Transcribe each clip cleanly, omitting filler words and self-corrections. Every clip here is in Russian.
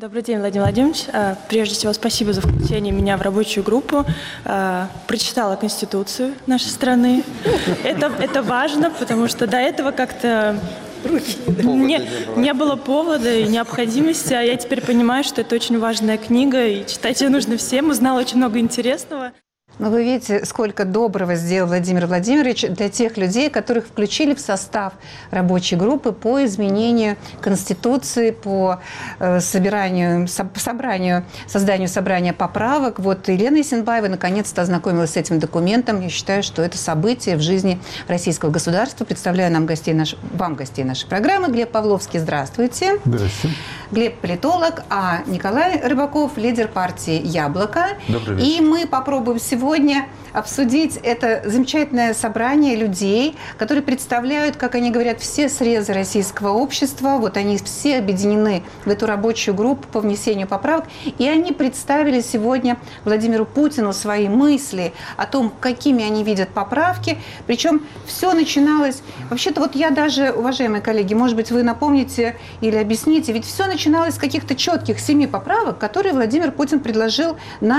Добрый день, Владимир Владимирович. Прежде всего, спасибо за включение меня в рабочую группу. Прочитала Конституцию нашей страны. Это важно, потому что до этого как-то не было повода и необходимости, а я теперь понимаю, что это очень важная книга, и читать ее нужно всем. Узнала очень много интересного. Но вы видите, сколько доброго сделал Владимир Владимирович для тех людей, которых включили в состав рабочей группы по изменению Конституции, по созданию собрания поправок. Вот Елена Исенбаева наконец-то ознакомилась с этим документом. Я считаю, что это событие в жизни российского государства. Представляю вам гостей нашей программы. Глеб Павловский, здравствуйте. Здравствуйте. Глеб – политолог, а Николай Рыбаков – лидер партии «Яблоко». Добрый вечер. И мы попробуем сегодня обсудить это замечательное собрание людей, которые представляют, как они говорят, все срезы российского общества. Вот они все объединены в эту рабочую группу по внесению поправок. И они представили сегодня Владимиру Путину свои мысли о том, какими они видят поправки. Причем все начиналось... Вообще-то вот я даже, уважаемые коллеги, может быть, вы напомните или объясните, ведь все начиналось с каких-то четких 7 поправок, которые Владимир Путин предложил в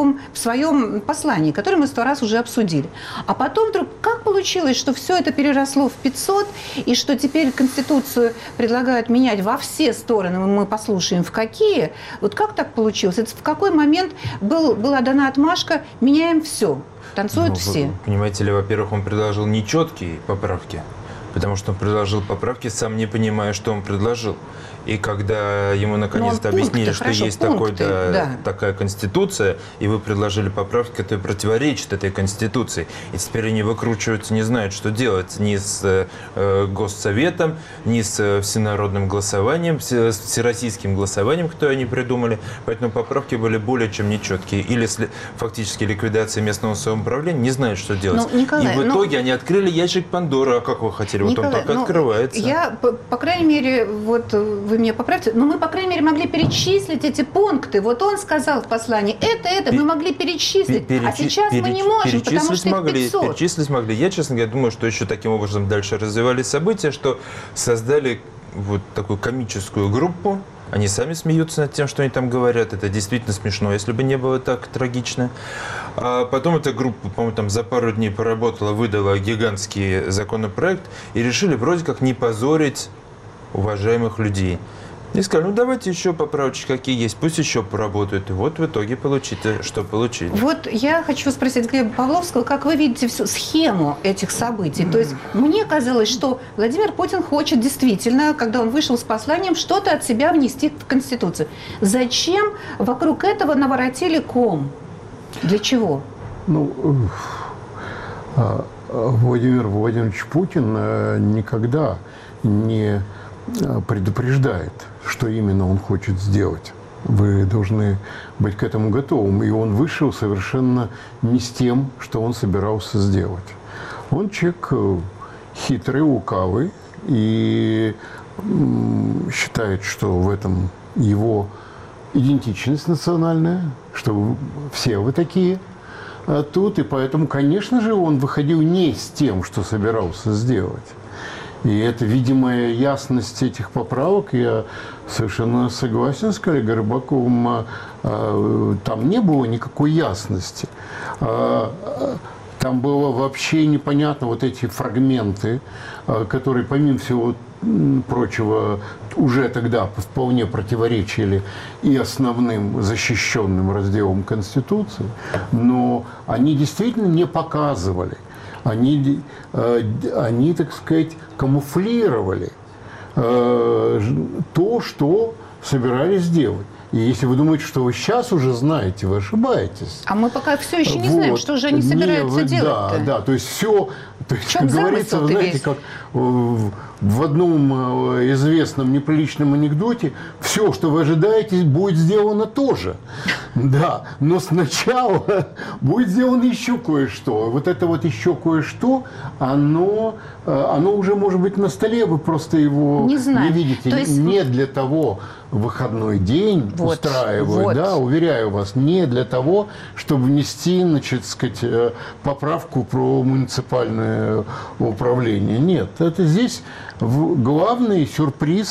своем послании, которое мы 100 раз уже обсудили. А потом вдруг как получилось, что все это переросло в 500, и что теперь Конституцию предлагают менять во все стороны, мы послушаем, в какие. Вот как так получилось? Это в какой момент была дана отмашка «меняем все», танцуют все? Вы понимаете ли, во-первых, он предложил нечеткие поправки, потому что он предложил поправки, сам не понимая, что он предложил. И когда ему наконец-то объяснили, что есть такая Конституция, и вы предложили поправки, которые противоречат этой Конституции, и теперь они выкручиваются, не знают, что делать ни с Госсоветом, ни с всенародным голосованием, с всероссийским голосованием, которое они придумали. Поэтому поправки были более чем нечеткие. Или фактически ликвидация местного самоуправления, не знают, что делать. Николай, и в итоге они открыли ящик Пандоры. А как вы хотели? Вот он так открывается. Я, по крайней мере, вот вы меня поправьте, но мы, по крайней мере, могли перечислить эти пункты. Вот он сказал в послании, мы могли перечислить, а сейчас мы не можем, потому что их 500. Перечислить могли. Я, честно говоря, думаю, что еще таким образом дальше развивались события, что создали вот такую комическую группу. Они сами смеются над тем, что они там говорят. Это действительно смешно, если бы не было так трагично. А потом эта группа, по-моему, там за пару дней поработала, выдала гигантский законопроект и решили вроде как не позорить уважаемых людей. И сказали, давайте еще поправочки какие есть, пусть еще поработают. И вот в итоге получите, что получили. Вот я хочу спросить Глеба Павловского, как вы видите всю схему этих событий? То есть мне казалось, что Владимир Путин хочет действительно, когда он вышел с посланием, что-то от себя внести в Конституцию. Зачем вокруг этого наворотили ком? Для чего? Владимир Владимирович Путин никогда не предупреждает, что именно он хочет сделать. Вы должны быть к этому готовым. И он вышел совершенно не с тем, что он собирался сделать. Он человек хитрый, лукавый и считает, что в этом его идентичность национальная, что все вы такие тут. И поэтому, конечно же, он выходил не с тем, что собирался сделать. И эта видимая ясность этих поправок, я совершенно согласен с коллегой Рыбаковым, там не было никакой ясности. Там было вообще непонятно вот эти фрагменты, которые, помимо всего прочего, уже тогда вполне противоречили и основным защищенным разделам Конституции, но они действительно не показывали. Они, так сказать, камуфлировали то, что собирались делать. И если вы думаете, что вы сейчас уже знаете, вы ошибаетесь. А мы пока все еще не знаем, что же они собираются делать-то. Да, то есть все, как говорится, вы знаете, как в одном известном неприличном анекдоте, все, что вы ожидаете, будет сделано тоже. Да, но сначала будет сделано еще кое-что. Вот это вот еще кое-что, оно уже может быть на столе, вы просто его не видите. То есть... Не для того выходной день устраивают, да, уверяю вас, не для того, чтобы внести, значит, сказать, поправку про муниципальное управление. Нет, это здесь главный сюрприз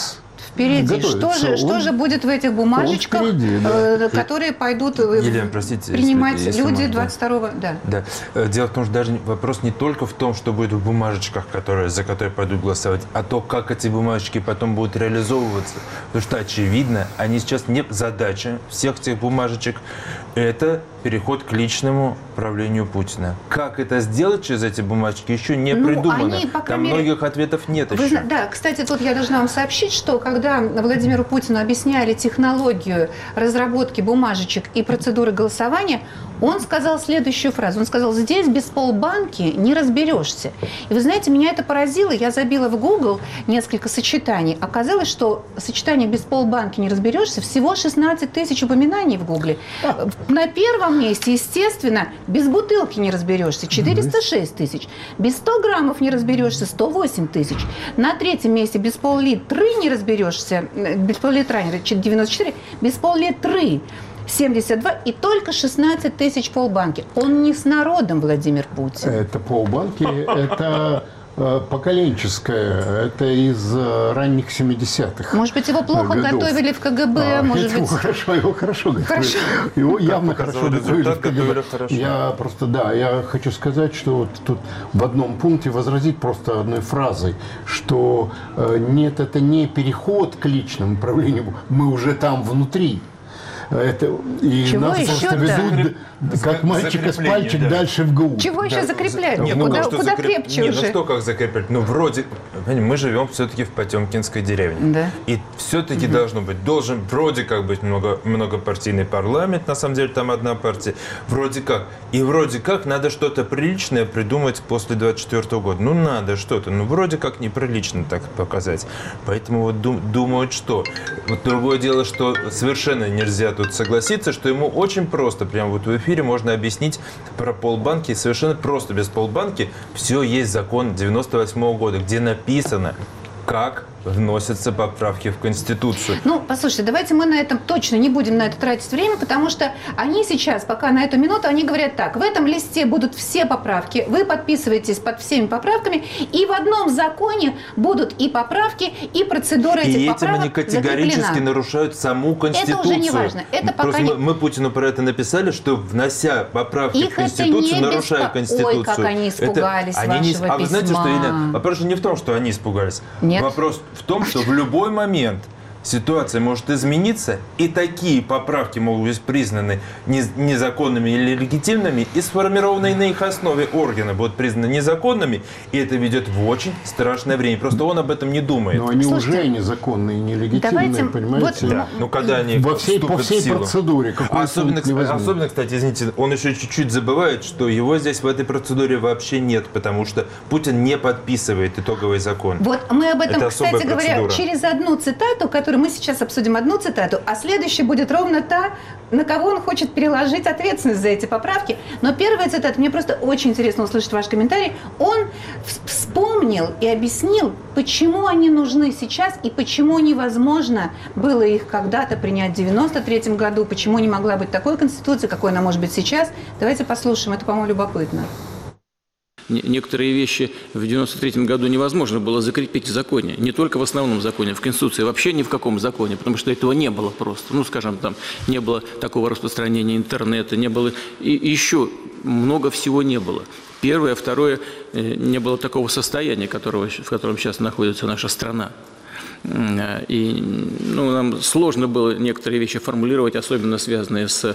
Впереди. Что же будет в этих бумажечках, которые пойдут принимать люди 22-го? Да. Дело в том, что даже вопрос не только в том, что будет в бумажечках, за которые пойдут голосовать, а то, как эти бумажечки потом будут реализовываться. Потому что, очевидно, сейчас не задача всех этих бумажечек – это переход к личному правлению Путина. Как это сделать через эти бумажки, еще не придумано. Там многих ответов нет еще. Да, кстати, тут я должна вам сообщить, что когда Владимиру Путину объясняли технологию разработки бумажечек и процедуры голосования, он сказал следующую фразу. Он сказал: здесь без полбанки не разберешься. И вы знаете, меня это поразило. Я забила в Google несколько сочетаний. Оказалось, что сочетание без полбанки не разберешься всего 16 тысяч упоминаний в Гугле. На первом месте, естественно, без бутылки не разберешься, 406 тысяч. Без 100 граммов не разберешься, 108 тысяч. На третьем месте без пол-литра не разберешься, без пол-литра 94, без пол-литры 72 и только 16 тысяч полбанки. Он не с народом, Владимир Путин. Это полбанки, это поколенческое, это из ранних 70-х. Может быть, его плохо готовили в КГБ, может быть. Его хорошо готовили. Его явно хорошо готовили в КГБ. Я хочу сказать, что вот тут в одном пункте возразить просто одной фразой, что нет, это не переход к личному управлению, мы уже там внутри. И нас просто везут, как мальчика с пальчик, дальше в ГУ. Чего еще закреплять? Куда крепче уже? Ну что как закреплять? Вроде, мы живем все-таки в потемкинской деревне. Да. И все-таки должен вроде как быть многопартийный парламент, на самом деле там одна партия. Вроде как. И вроде как надо что-то приличное придумать после 24 года. Надо что-то. Вроде как неприлично так показать. Поэтому вот думают, что. Вот другое дело, что совершенно нельзя тут согласиться, что ему очень просто, прямо вот в эфире можно объяснить про полбанки, совершенно просто, без полбанки. Все есть закон 98 года, где написано, как вносятся поправки в Конституцию. Послушайте, давайте мы на этом точно не будем на это тратить время, потому что они сейчас, пока на эту минуту, они говорят так: в этом листе будут все поправки, вы подписываетесь под всеми поправками, и в одном законе будут и поправки, и процедура этих поправок закреплена. И этим они категорически нарушают саму Конституцию. Это уже не важно. Это пока мы Путину про это написали, что, внося поправки в Конституцию, нарушая Конституцию. Ой, как они испугались вашего письма. А вы знаете, что вопрос же не в том, что они испугались. Нет. Вопрос в том, что в любой момент ситуация может измениться, и такие поправки могут быть признаны незаконными или легитимными, и сформированные на их основе органы будут признаны незаконными, и это ведет в очень страшное время. Просто он об этом не думает. Но они уже незаконные и нелегитимные, понимаете? Да. Когда они по всей процедуре. Особенно, кстати, извините, он еще чуть-чуть забывает, что его здесь в этой процедуре вообще нет, потому что Путин не подписывает итоговый закон. Вот мы об этом, кстати говоря, через одну цитату, которую мы сейчас обсудим, одну цитату, а следующая будет ровно та, на кого он хочет переложить ответственность за эти поправки. Но первая цитата, мне просто очень интересно услышать ваш комментарий. Он вспомнил и объяснил, почему они нужны сейчас и почему невозможно было их когда-то принять в 1993 году, почему не могла быть такой конституции, какой она может быть сейчас. Давайте послушаем, это, по-моему, любопытно. Некоторые вещи в 1993 году невозможно было закрепить в законе. Не только в основном законе, в Конституции, вообще ни в каком законе, потому что этого не было просто. Скажем, там не было такого распространения интернета, не было, и еще много всего не было. Первое, второе, не было такого состояния, в котором сейчас находится наша страна. И нам сложно было некоторые вещи формулировать, особенно связанные с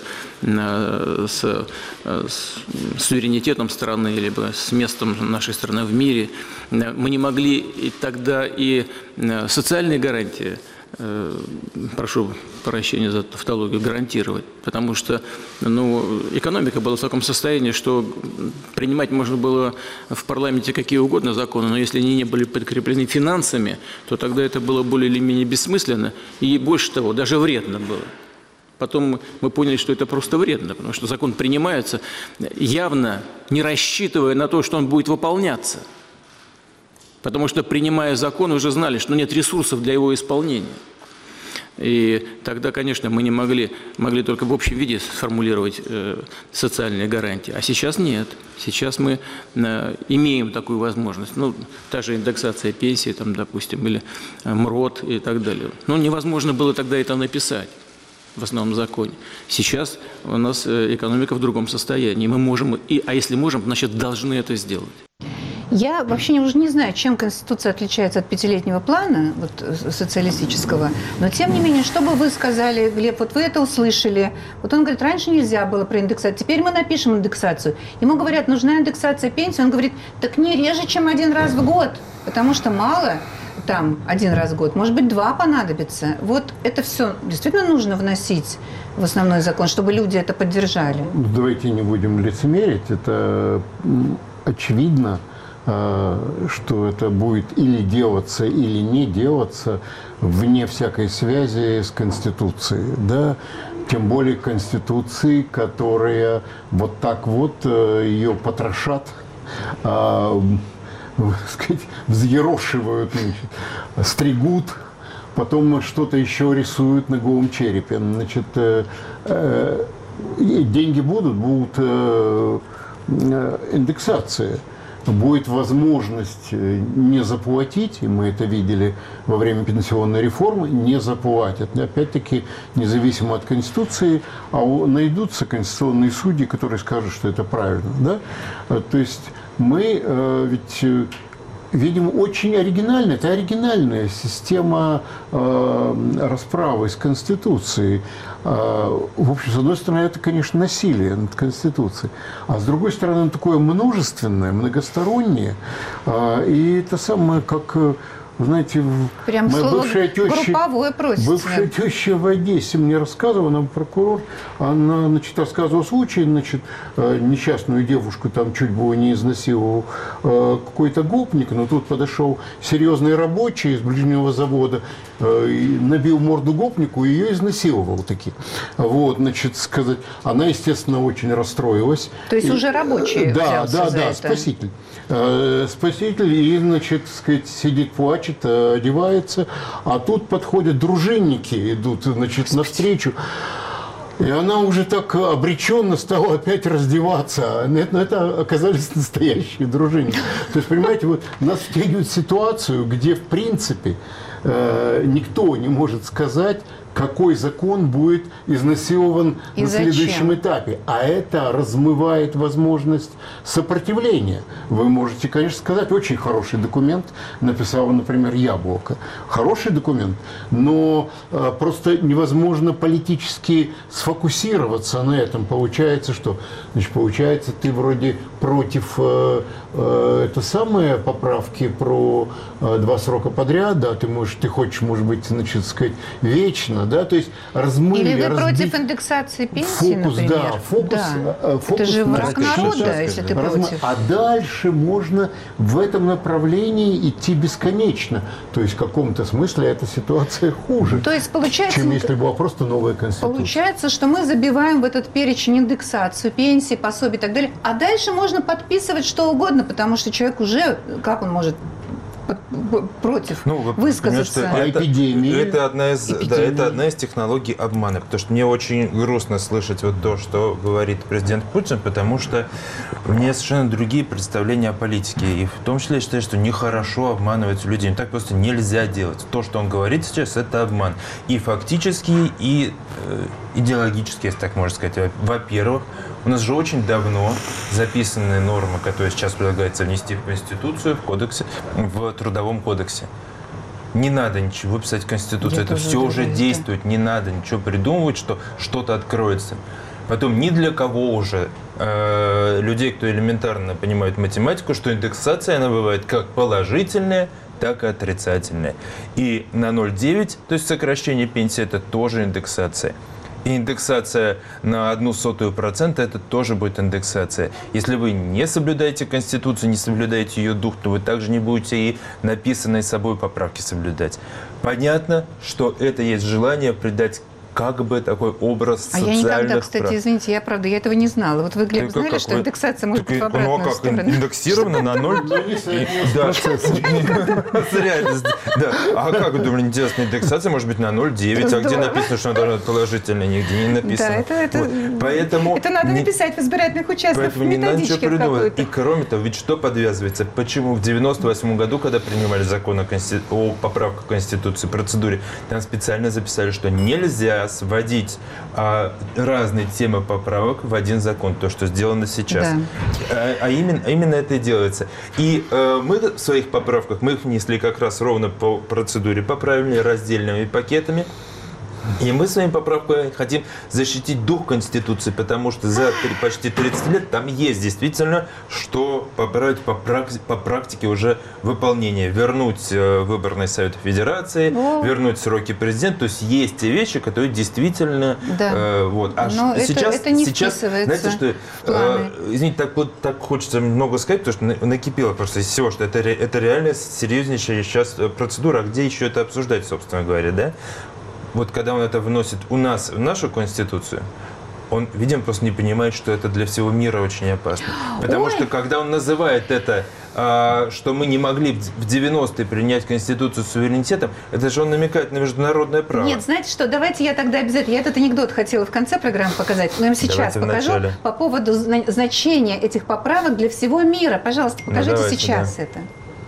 суверенитетом страны, либо с местом нашей страны в мире. Мы не могли и тогда и социальные гарантии, прошу прощения за тавтологию, гарантировать, потому что экономика была в таком состоянии, что принимать можно было в парламенте какие угодно законы, но если они не были подкреплены финансами, то тогда это было более или менее бессмысленно и, больше того, даже вредно было. Потом мы поняли, что это просто вредно, потому что закон принимается, явно не рассчитывая на то, что он будет выполняться. Потому что, принимая закон, уже знали, что нет ресурсов для его исполнения. И тогда, конечно, мы не могли только в общем виде сформулировать социальные гарантии. А сейчас нет. Сейчас мы имеем такую возможность. Ну, та же индексация пенсии, там, допустим, или МРОТ и так далее. Но невозможно было тогда это написать в основном законе. Сейчас у нас экономика в другом состоянии. Мы можем, а если можем, значит, должны это сделать. Я вообще уже не знаю, чем Конституция отличается от пятилетнего плана социалистического, но тем не менее, что бы вы сказали, Глеб, вот вы это услышали, вот он говорит, раньше нельзя было про индексацию, теперь мы напишем индексацию. Ему говорят, нужна индексация пенсии, он говорит, так не реже, чем 1 раз в год, потому что мало там 1 раз в год, может быть, 2 понадобится. Вот это все действительно нужно вносить в основной закон, чтобы люди это поддержали. Давайте не будем лицемерить, это очевидно, что это будет или делаться, или не делаться вне всякой связи с Конституцией. Да? Тем более Конституции, которые вот так вот ее потрошат, сказать, взъерошивают, значит, стригут, потом что-то еще рисуют на голом черепе. Значит, деньги будут индексация. Будет возможность не заплатить, и мы это видели во время пенсионной реформы, не заплатят. Опять-таки, независимо от Конституции, а найдутся конституционные судьи, которые скажут, что это правильно. Да? То есть мы ведь видим очень оригинальная, это оригинальная система расправы с Конституцией. В общем, с одной стороны, это, конечно, насилие над Конституцией, а с другой стороны, такое множественное, многостороннее. И это самое, как, знаете, прям моя бывшая теща в Одессе мне рассказывала, она прокурор, она, значит, рассказывала случай, значит, несчастную девушку там чуть было не изнасиловал какой-то гопник, но тут подошел серьезный рабочий из ближнего завода, набил морду гопнику и ее изнасиловал таки. Вот, значит, сказать, она, естественно, очень расстроилась. То есть уже рабочий взялся за это. Спаситель. Спаситель, и, значит, сказать, сидит, плачет, одевается, а тут подходят дружинники, идут, значит, навстречу. И она уже так обреченно стала опять раздеваться. Но это оказались настоящие дружинники. То есть, понимаете, вот нас втягивают в ситуацию, где, в принципе, никто не может сказать, какой закон будет изнасилован на следующем этапе. А это размывает возможность сопротивления. Вы можете, конечно, сказать, очень хороший документ написала, например, Яблоко. Хороший документ, но просто невозможно политически сфокусироваться на этом. Получается, что? Значит, получается, ты вроде против это самые поправки про 2 срока подряд, да, ты хочешь, может быть, значит, сказать, вечно, да, то есть размыли, или вы против индексации пенсии, фокус, например? Да, фокус, да. Фокус это же враг народа, если ты против. А дальше можно в этом направлении идти бесконечно. То есть в каком-то смысле эта ситуация хуже, то есть, получается, чем если была просто новая Конституция. Получается, что мы забиваем в этот перечень индексацию пенсии, пособий и так далее, а дальше можно подписывать что угодно, потому что человек уже, как он может против высказаться? Это одна из технологий обмана. Потому что мне очень грустно слышать вот то, что говорит президент Путин, потому что у меня совершенно другие представления о политике. И в том числе я считаю, что нехорошо обманывать людей. Так просто нельзя делать. То, что он говорит сейчас, это обман. И фактически, и идеологически, если так можно сказать. Во-первых, у нас же очень давно записаны нормы, которые сейчас предлагается внести в Конституцию, в кодексе, в Трудовом кодексе. Не надо ничего писать в Конституцию. Это все уже действует. Не надо ничего придумывать, что что-то откроется. Потом ни для кого уже людей, кто элементарно понимает математику, что индексация, она бывает как положительная, так и отрицательная. И на 0,9, то есть сокращение пенсии, это тоже индексация. И индексация на 0,01% это тоже будет индексация. Если вы не соблюдаете Конституцию, не соблюдаете ее дух, то вы также не будете и написанные собой поправки соблюдать. Понятно, что это есть желание придать как бы такой образ социальных прав. А я никогда, кстати, прав. Извините, я это вы не знала. Вот вы, Глеб, знали, что индексация может быть в обратную сторону? Индексировано на 0. Да. А как вы думали, интересно, индексация может быть на 0,9, а где написано, что она должна быть положительная, нигде не написано. Поэтому это надо написать в избирательных участках, поэтому не надо ничего придумывать. И кроме того, ведь что подвязывается? Почему в 1998 году, когда принимали закон о поправках в Конституции, процедуре, там специально записали, что нельзя сводить разные темы поправок в один закон, то, что сделано сейчас. Да. А именно это и делается. И мы в своих поправках, мы их внесли как раз ровно по процедуре, поправили раздельными пакетами. И мы своими поправками хотим защитить дух Конституции, потому что за почти 30 лет там есть действительно, что поправить по практике уже выполнение. Вернуть выборный Совет Федерации, вернуть сроки президента. То есть есть те вещи, которые действительно... Да. А сейчас, это не вписывается, знаете, что, извините, так хочется много сказать, потому что накипело просто из всего, что это реально серьезнейшая сейчас процедура. А где еще это обсуждать, собственно говоря, да? Вот когда он это вносит у нас в нашу Конституцию, он, видимо, просто не понимает, что это для всего мира очень опасно. Потому что когда он называет это, что мы не могли в 90-е принять Конституцию с суверенитетом, это же он намекает на международное право. Нет, знаете что, давайте я тогда обязательно, я этот анекдот хотела в конце программы показать, но я вам сейчас покажу по поводу значения этих поправок для всего мира. Пожалуйста, покажите сейчас это.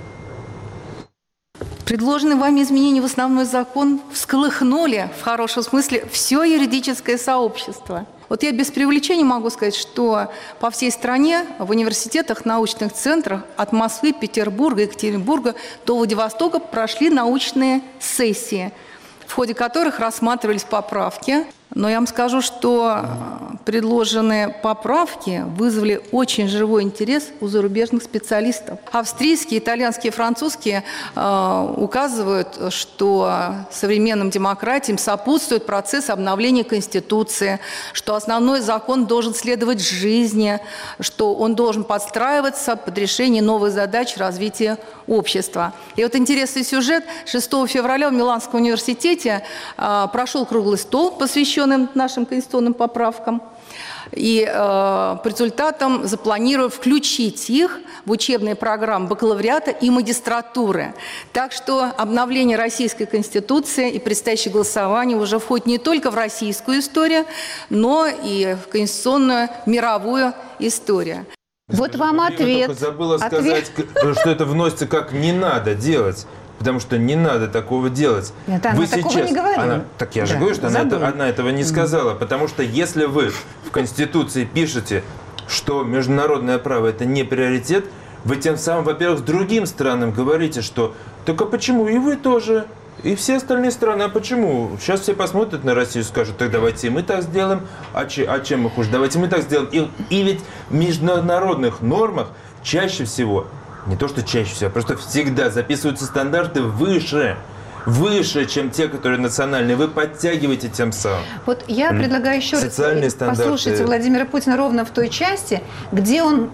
Предложенные вами изменения в основной закон всколыхнули, в хорошем смысле, все юридическое сообщество. Вот я без преувеличения могу сказать, что по всей стране в университетах, научных центрах от Москвы, Петербурга, Екатеринбурга до Владивостока прошли научные сессии, в ходе которых рассматривались поправки. Но я вам скажу, что предложенные поправки вызвали очень живой интерес у зарубежных специалистов. Австрийские, итальянские, французские указывают, что современным демократиям сопутствует процесс обновления Конституции, что основной закон должен следовать жизни, что он должен подстраиваться под решение новых задач развития общества. И вот интересный сюжет. 6 февраля в Миланском университете прошел круглый стол, посвященный нашим конституционным поправкам. И по результатам запланировали включить их в учебные программы бакалавриата и магистратуры. Так что обновление Российской Конституции и предстоящее голосование уже входит не только в российскую историю, но и в конституционную мировую историю. Вот вам ответ. Я только забыла сказать, что это вносится как «не надо делать». Потому что не надо такого делать. Нет, она такого не говорила. Так я же говорю, что она этого не сказала. Потому что если вы в Конституции пишете, что международное право – это не приоритет, вы тем самым, во-первых, другим странам говорите, что «так а почему и вы тоже?» И все остальные страны, а почему? Сейчас все посмотрят на Россию и скажут, так давайте и мы так сделаем, а чем мы хуже? Давайте мы так сделаем. И ведь в международных нормах чаще всего, не то что чаще всего, а просто всегда записываются стандарты выше, чем те, которые национальные. Вы подтягиваете тем самым. Вот я предлагаю еще раз послушать Владимира Путина ровно в той части, где он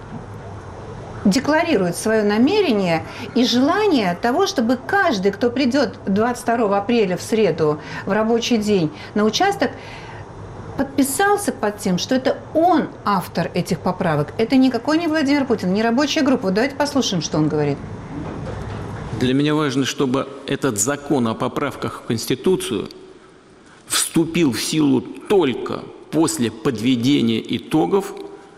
декларирует свое намерение и желание того, чтобы каждый, кто придет 22 апреля в среду в рабочий день на участок, подписался под тем, что это он автор этих поправок. Это никакой не Владимир Путин, не рабочая группа. Вот давайте послушаем, что он говорит. Для меня важно, чтобы этот закон о поправках в Конституцию вступил в силу только после подведения итогов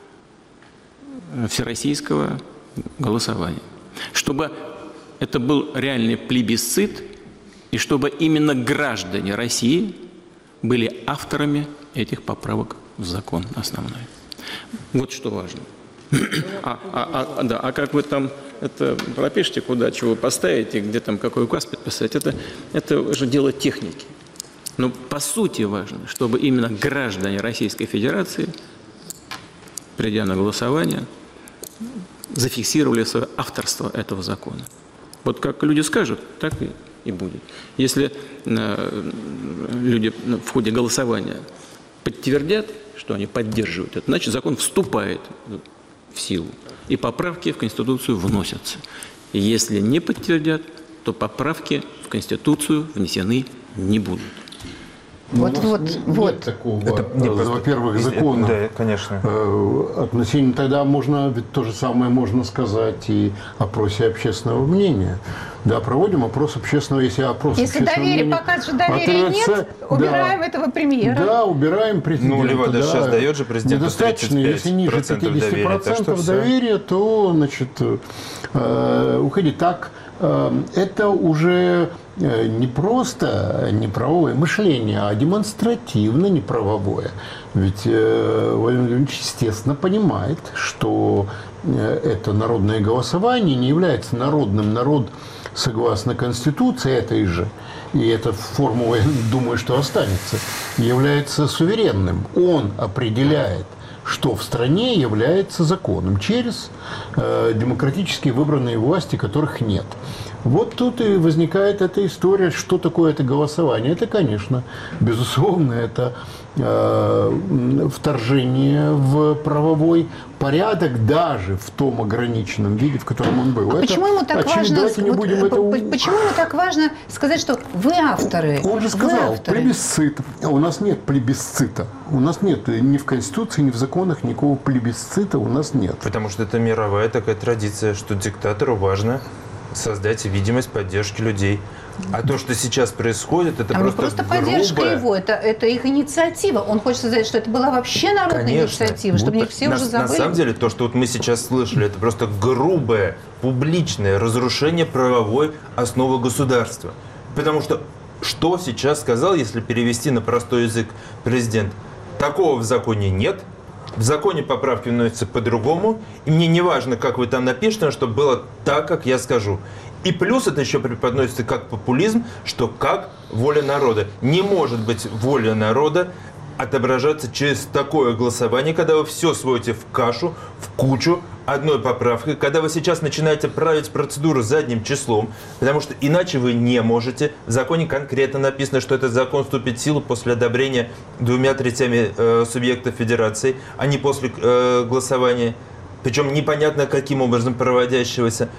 всероссийского голосования. Чтобы это был реальный плебисцит, и чтобы именно граждане России были авторами этих поправок в закон основной. Вот что важно. А как вы там это пропишите, куда чего поставите, где там какой указ подписать, это уже дело техники. Но по сути важно, чтобы именно граждане Российской Федерации, придя на голосование, зафиксировали свое авторство этого закона. Вот как люди скажут, так и будет. Если люди в ходе голосования подтвердят, что они поддерживают это, значит, закон вступает в силу, и поправки в Конституцию вносятся. И если не подтвердят, то поправки в Конституцию внесены не будут. Нет такого, во-первых, закона. Да, конечно. Относительно тогда можно, ведь то же самое можно сказать и о опросе общественного мнения. Да, проводим опрос общественного, если доверие покажет, что доверия нет, убираем этого премьера. Да, убираем президента. Ну, Лева даже сейчас дает же президенту недостаточно, если ниже 50% доверия, то, значит, уходить так. Это уже не просто неправовое мышление, а демонстративно неправовое. Ведь Владимир Владимирович, естественно, понимает, что это народное голосование не является народным. Народ, согласно Конституции этой же, и эта формула, я думаю, что останется, является суверенным. Он определяет, что в стране является законом через демократически выбранные власти, которых нет. Вот тут и возникает эта история, что такое это голосование. Это, конечно, безусловно, это вторжение в правовой порядок даже в том ограниченном виде, в котором он был. Почему ему так важно сказать, что вы авторы? Он же сказал, плебисцит. У нас нет плебисцита. У нас нет ни в Конституции, ни в законах никакого плебисцита у нас нет. Потому что это мировая такая традиция, что диктатору важно создать видимость поддержки людей. А то, что сейчас происходит, это просто поддержка его, это их инициатива. Он хочет сказать, что это была вообще народная инициатива, чтобы их все уже забыли. На самом деле, то, что вот мы сейчас слышали, это просто грубое, публичное разрушение правовой основы государства. Потому что сейчас сказал, если перевести на простой язык президент? Такого в законе нет. В законе поправки вносятся по-другому, и мне не важно, как вы там напишете, но чтобы было так, как я скажу. И плюс это еще преподносится как популизм, что как воля народа. Не может быть воля народа отображаться через такое голосование, когда вы все сводите в кашу, в кучу, одной поправкой, когда вы сейчас начинаете править процедуру задним числом, потому что иначе вы не можете. В законе конкретно написано, что этот закон вступит в силу после одобрения 2/3 субъектов федерации, а не после голосования. Причем непонятно, каким образом проводящегося.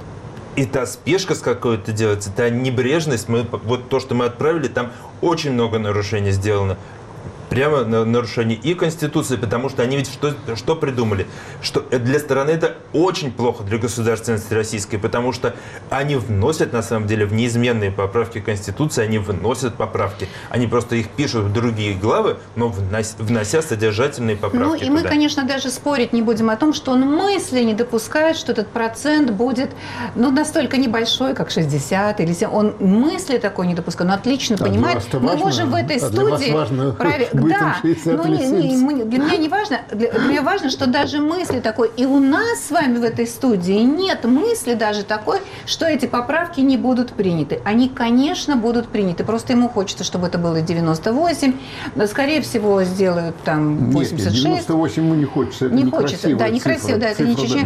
И та спешка, с какой-то делается, та небрежность, вот то, что мы отправили, там очень много нарушений сделано. Прямо нарушение и Конституции, потому что они ведь что придумали? Что для страны это очень плохо, для государственности российской, потому что они вносят, на самом деле, в неизменные поправки Конституции, они вносят поправки. Они просто их пишут в другие главы, но внося содержательные поправки. Ну и мы, конечно, даже спорить не будем о том, что он мысли не допускает, что этот процент будет настолько небольшой, как 60 или 70. Он мысли такой не допускает, но отлично понимает. Мы можем в этой студии... Да, но для меня не важно. Для меня важно, что даже мысли такой, и у нас с вами в этой студии нет мысли даже такой, что эти поправки не будут приняты. Они, конечно, будут приняты. Просто ему хочется, чтобы это было 98. Скорее всего, сделают там 86. Нет, 98 ему не хочется. Это не хочется. Да, некрасиво. Да, это не чечня.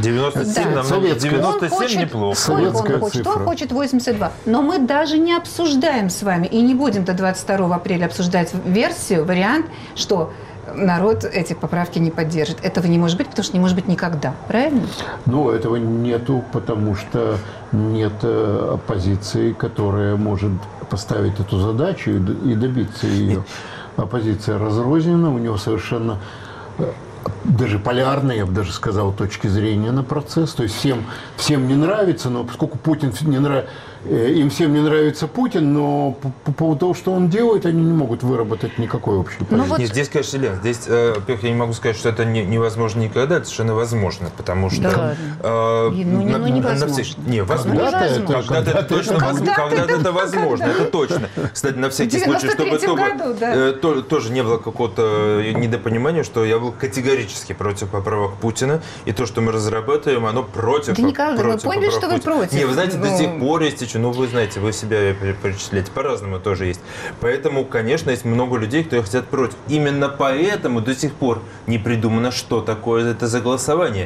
97 неплохо. Сколько он хочет? Он хочет 82. Но мы даже не обсуждаем с вами и не будем до 22 апреля обсуждать версию, вариант, что народ эти поправки не поддержит. Этого не может быть, потому что не может быть никогда. Правильно? Ну, этого нету, потому что нет оппозиции, которая может поставить эту задачу и добиться ее. Оппозиция разрознена, у него совершенно даже полярные, я бы даже сказал, точки зрения на процесс. То есть всем не нравится, но поскольку Путин не нравится, им всем не нравится Путин, но по поводу того, что он делает, они не могут выработать никакой общей позиции. Здесь, конечно, Лен, здесь, во-первых, я не могу сказать, что это невозможно никогда, это совершенно возможно, потому что... невозможно. Когда-то это возможно, это точно. Кстати, на всякий случай, чтобы тоже не было какого-то недопонимания, что я был категорически против поправок Путина, и то, что мы разрабатываем, оно против поправок Путина. Вы поняли, что вы против? Не, вы знаете, до сих пор есть вы знаете, вы себя перечисляете, по-разному тоже есть. Поэтому, конечно, есть много людей, кто хотят против. Именно поэтому до сих пор не придумано, что такое это за голосование.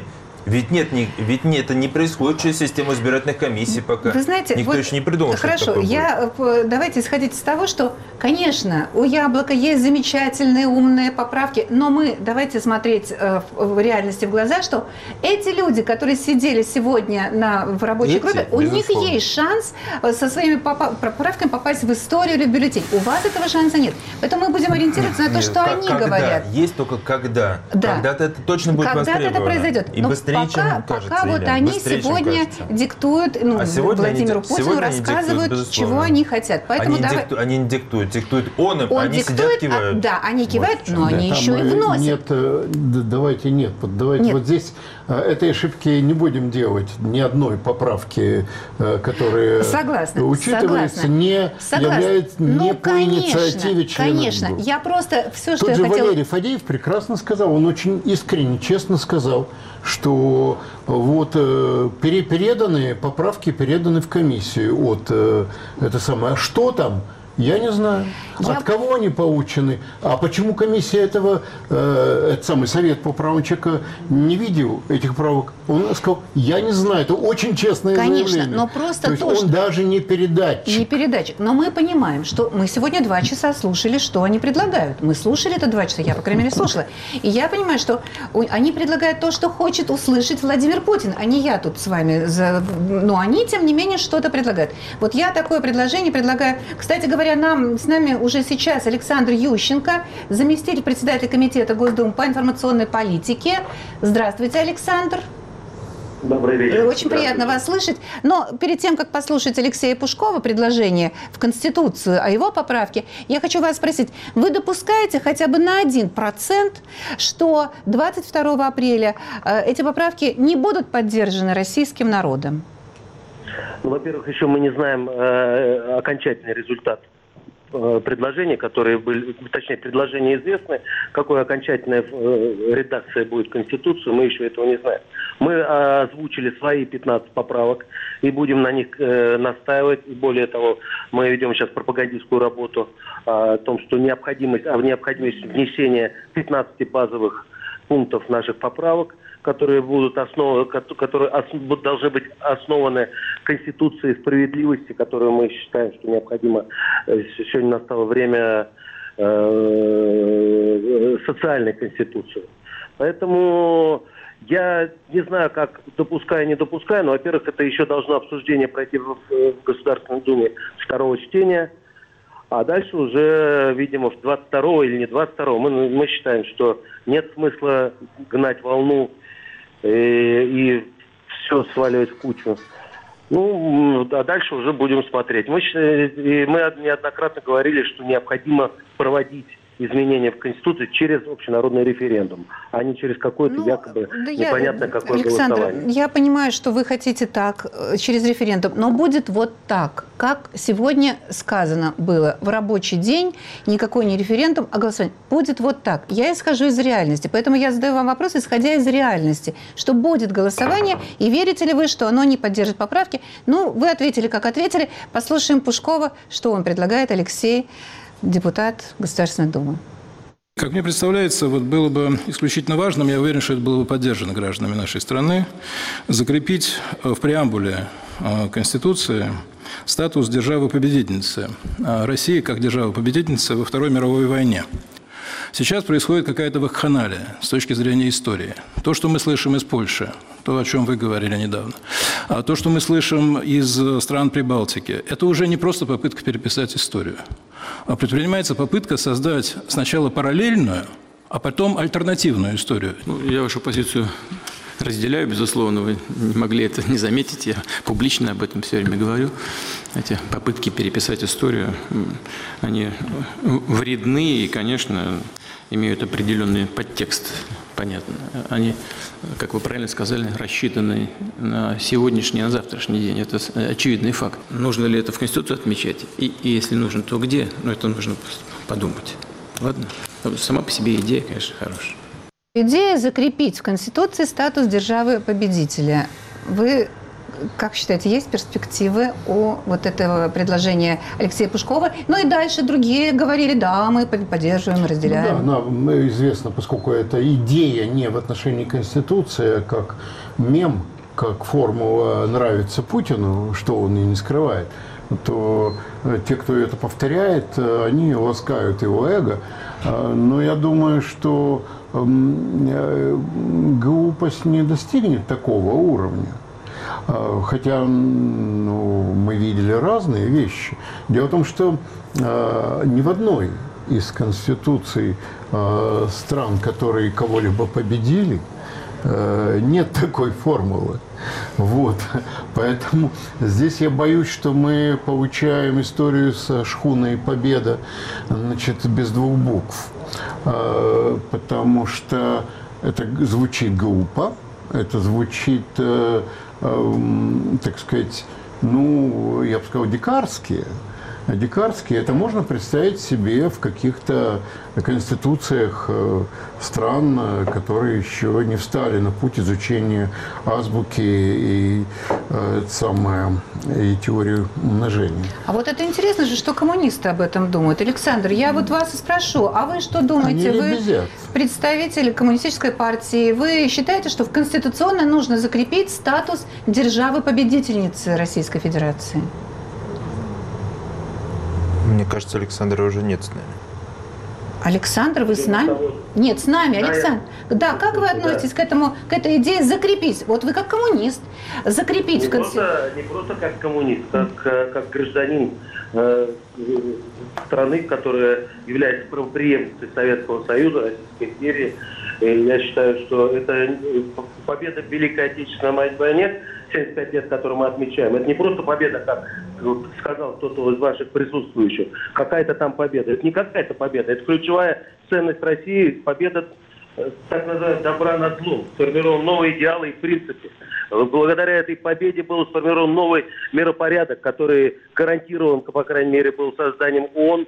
Ведь нет, это не происходит через систему избирательных комиссий пока. Вы знаете, никто еще не придумал, хорошо, что это такое будет. Давайте исходить из того, что, конечно, у Яблока есть замечательные, умные поправки, но давайте смотреть в реальности в глаза, что эти люди, которые сидели сегодня в рабочей группе, у них есть шанс со своими поправками попасть в историю или в бюллетень. У вас этого шанса нет. Поэтому мы будем ориентироваться на то, что они говорят. Есть только когда. Да. Когда-то это точно будет востребовано. Когда это произойдет. И быстрее, чем кажется. Пока вот они сегодня диктуют, Владимиру Путину рассказывают, чего они хотят. Поэтому они не диктуют. Диктуют он им, они сидят, кивают. Да, они кивают, но они еще и вносят. Нет, давайте вот здесь этой ошибки не будем делать. Ни одной поправки, которая учитывается, не является не по инициативе члена. Конечно, я просто все, что я хотела... Тот же Валерий Фадеев прекрасно сказал, он очень искренне, честно сказал, что вот переданные поправки переданы в комиссию от А что там? Я не знаю. От кого они получены? А почему комиссия этот самый совет по правам человека не видел этих правок? Он сказал, я не знаю. Это очень честное заявление. Конечно, но просто то есть он даже не передатчик. Не передатчик. Но мы понимаем, что мы сегодня 2 часа слушали, что они предлагают. Мы слушали это 2 часа, я, по крайней мере, слушала. И я понимаю, что они предлагают то, что хочет услышать Владимир Путин, а не я тут с вами. Но они, тем не менее, что-то предлагают. Вот я такое предложение предлагаю. Кстати говоря, с нами уже сейчас Александр Ющенко, заместитель председателя комитета Госдумы по информационной политике. Здравствуйте, Александр. Добрый вечер. Очень приятно вас слышать. Но перед тем, как послушать Алексея Пушкова предложение в Конституцию о его поправке, я хочу вас спросить, вы допускаете хотя бы на 1%, что 22 апреля эти поправки не будут поддержаны российским народом? Ну, во-первых, еще мы не знаем окончательный результат предложения, которые были, точнее, предложения известны, какой окончательная редакция будет Конституции, мы еще этого не знаем. Мы озвучили свои 15 поправок и будем на них настаивать. И более того, мы ведем сейчас пропагандистскую работу о том, что необходимость внесения 15 базовых пунктов наших поправок, которые должны быть основаны Конституцией справедливости, которую мы считаем, что необходимо. Сегодня настало время социальной Конституции. Поэтому я не знаю, как допускаю, не допускаю, но, во-первых, это еще должно обсуждение пройти в Государственной Думе 2-го чтения. А дальше уже, видимо, в 22-го или не 22-го мы считаем, что нет смысла гнать волну и все сваливать в кучу. Ну, а дальше уже будем смотреть. Мы неоднократно говорили, что необходимо проводить изменения в Конституции через общенародный референдум, а не через какое-то якобы непонятно какое голосование. Александр, я понимаю, что вы хотите так, через референдум, но будет вот так, как сегодня сказано было, в рабочий день никакой не референдум, а голосование. Будет вот так. Я исхожу из реальности, поэтому я задаю вам вопрос, исходя из реальности, что будет голосование, и верите ли вы, что оно не поддержит поправки? Ну, вы ответили, как ответили. Послушаем Пушкова, что он предлагает, Алексей, депутат Государственной Думы. Как мне представляется, вот было бы исключительно важным, я уверен, что это было бы поддержано гражданами нашей страны, закрепить в преамбуле Конституции статус державы-победительницы России как державы-победительницы во Второй мировой войне. Сейчас происходит какая-то вакханалия с точки зрения истории. То, что мы слышим из Польши, то, о чем вы говорили недавно, а то, что мы слышим из стран Прибалтики, это уже не просто попытка переписать историю, а предпринимается попытка создать сначала параллельную, а потом альтернативную историю. Я вашу позицию разделяю, безусловно, вы не могли это не заметить, я публично об этом все время говорю. Эти попытки переписать историю, они вредны и, конечно, имеют определенный подтекст, понятно. Они, как вы правильно сказали, рассчитаны на сегодняшний, на завтрашний день. Это очевидный факт. Нужно ли это в Конституции отмечать? И если нужно, то где? Но это нужно подумать. Ладно? Сама по себе идея, конечно, хорошая. Идея закрепить в Конституции статус державы-победителя. Вы как считаете, есть перспективы у вот этого предложения Алексея Пушкова? Ну и дальше другие говорили, да, мы поддерживаем, разделяем. Ну, да, нам известно, поскольку эта идея не в отношении Конституции, а как мем, как формула нравится Путину, что он и не скрывает, то те, кто это повторяет, они ласкают его эго. Но я думаю, что глупость не достигнет такого уровня. Хотя мы видели разные вещи. Дело в том, что ни в одной из конституций стран, которые кого-либо победили, нет такой формулы. Вот. Поэтому здесь я боюсь, что мы получаем историю со шхуной «Победа», значит, без двух букв. Потому что это звучит глупо, это звучит, так сказать, ну, я бы сказал, дикарски. Дикарские, это можно представить себе в каких-то конституциях стран, которые еще не встали на путь изучения азбуки и, и теорию умножения. А вот это интересно же, что коммунисты об этом думают. Александр, я вот вас и спрошу, а вы что думаете? Вы представитель коммунистической партии. Вы считаете, что в Конституционно нужно закрепить статус державы-победительницы Российской Федерации? Мне кажется, Александра уже нет с нами. Александр, вы с нами? Нет, с нами, Александр. Да, как вы относитесь к этой идее закрепить? Вот вы как коммунист, закрепить в Конституции. Не просто как коммунист, как гражданин страны, которая является правопреемницей Советского Союза, Российской империи. Я считаю, что это победа в Великой Отечественной войне, 75 лет, которые мы отмечаем. Это не просто победа, как сказал кто-то из ваших присутствующих, какая-то там победа. Это не какая-то победа, это ключевая ценность России, победа, так называемого, добра над злом. Сформирован новые идеалы и принципы. Благодаря этой победе был сформирован новый миропорядок, который гарантирован, по крайней мере, был созданием ООН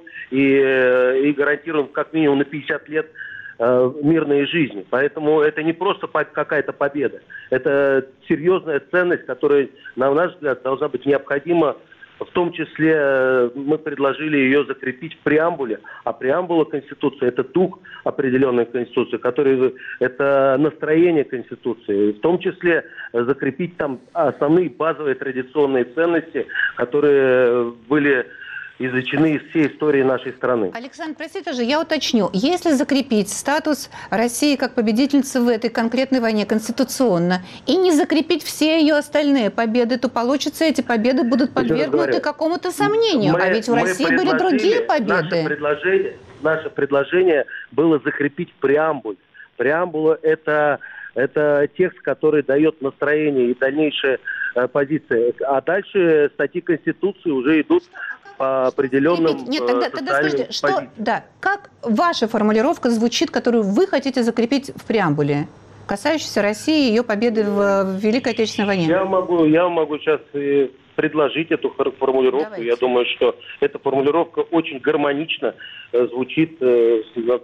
и гарантирован как минимум на 50 лет мирной жизни. Поэтому это не просто какая-то победа. Это серьезная ценность, которая, на наш взгляд, должна быть необходима. В том числе мы предложили ее закрепить в преамбуле. А преамбула Конституции – это дух определенной Конституции, который это настроение Конституции. В том числе закрепить там основные базовые традиционные ценности, которые были извлечены из всей истории нашей страны. Александр, простите же, я уточню. Если закрепить статус России как победительницы в этой конкретной войне конституционно и не закрепить все ее остальные победы, то получится, эти победы будут подвергнуты какому-то сомнению. А ведь у России были другие победы. Наше предложение было закрепить преамбуль. Преамбула – это текст, который дает настроение и дальнейшая позиция. А дальше статьи Конституции уже идут по определенным тогда скажите, что, да, как ваша формулировка звучит, которую вы хотите закрепить в преамбуле, касающейся России и ее победы в Великой Отечественной войне? Я могу сейчас предложить эту формулировку. Давайте. Я думаю, что эта формулировка очень гармонично звучит в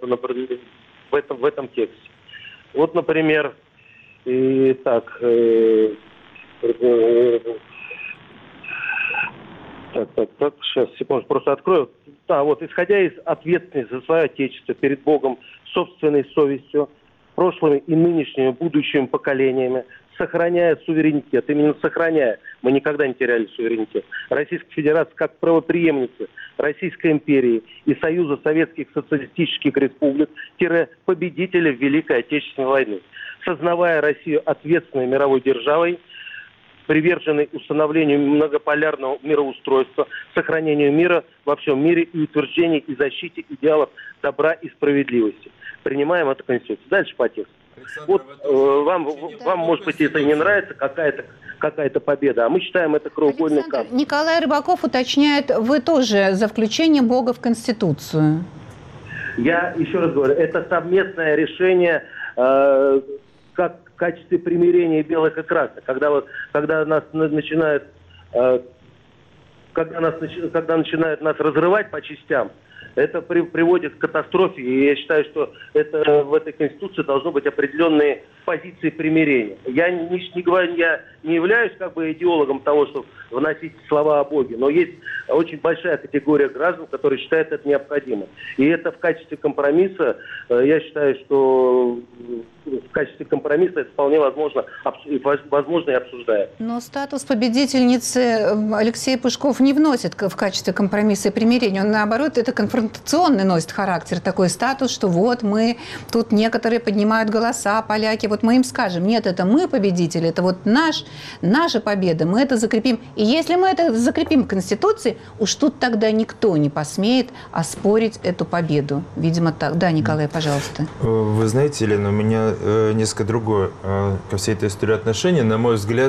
этом тексте. Вот, например, Так, сейчас, секунду, просто открою. Да, вот, исходя из ответственности за свое Отечество перед Богом, собственной совестью, прошлыми и нынешними, будущими поколениями, сохраняя суверенитет, именно сохраняя, мы никогда не теряли суверенитет, Российской Федерации как правопреемницы Российской империи и Союза Советских Социалистических Республик, победителя в Великой Отечественной войны, сознавая Россию ответственной мировой державой, приверженный установлению многополярного мироустройства, сохранению мира во всем мире и утверждению и защите идеалов добра и справедливости. Принимаем эту Конституцию. Дальше по тексту. Вот вам, может быть, это не нравится, какая-то победа, а мы считаем это краеугольный камень. Николай Рыбаков уточняет, вы тоже за включение Бога в Конституцию? Я еще раз говорю, это совместное решение, как в качестве примирения белых и красных, когда начинают нас разрывать по частям, это приводит к катастрофе. И я считаю, что в этой Конституции должны быть определенные позиции примирения. Я не являюсь как бы идеологом того, чтобы вносить слова о Боге, но есть очень большая категория граждан, которые считают это необходимым. И это в качестве компромисса, я считаю, что в качестве компромисса это вполне возможно и обсуждается. Но статус победительницы Алексей Пушков не вносит в качестве компромисса и примирения. Он, наоборот, это конфронтационный носит характер. Такой статус, что вот мы, тут некоторые поднимают голоса, поляки, вот мы им скажем, нет, это мы победители, это вот наша победа, мы это закрепим. И если мы это закрепим в Конституции, уж тут тогда никто не посмеет оспорить эту победу. Видимо, так. Да, Николай, пожалуйста. Вы знаете, Елена, у меня несколько другое ко всей этой истории отношение. На мой взгляд,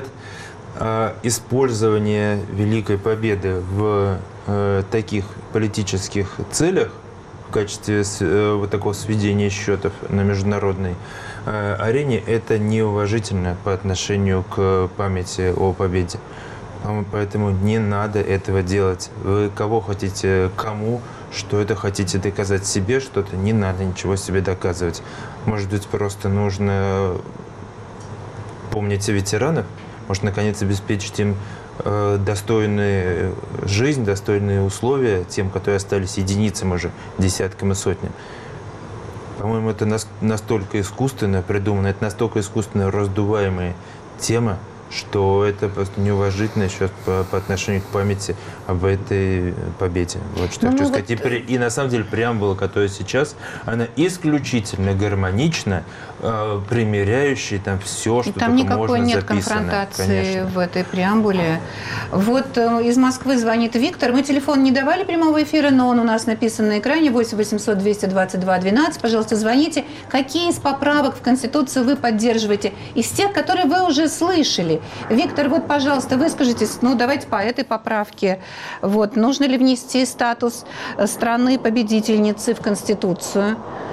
использование Великой Победы в таких политических целях в качестве вот такого сведения счетов на международной арене – это неуважительно по отношению к памяти о победе. Поэтому не надо этого делать. Вы кого хотите, кому, что это хотите доказать себе, что-то, не надо ничего себе доказывать. Может быть, просто нужно помнить о ветеранах, может, наконец, обеспечить им достойную жизнь, достойные условия тем, которые остались единицам уже, десяткам и сотням. По-моему, это настолько искусственно придумано, это настолько искусственно раздуваемая тема, что это просто неуважительно сейчас по отношению к памяти об этой победе. Вот что я хочу сказать. И на самом деле преамбула, которая сейчас, она исключительно гармонична, примеряющая там все, что там только можно записано. Там никакой нет конфронтации, конечно, в этой преамбуле. Да. Вот из Москвы звонит Виктор. Мы телефон не давали прямого эфира, но он у нас написан на экране. 8 800 222 12. Пожалуйста, звоните. Какие из поправок в Конституцию вы поддерживаете? Из тех, которые вы уже слышали. Виктор, вот, пожалуйста, выскажитесь, давайте по этой поправке. Вот, нужно ли внести статус страны-победительницы в Конституцию?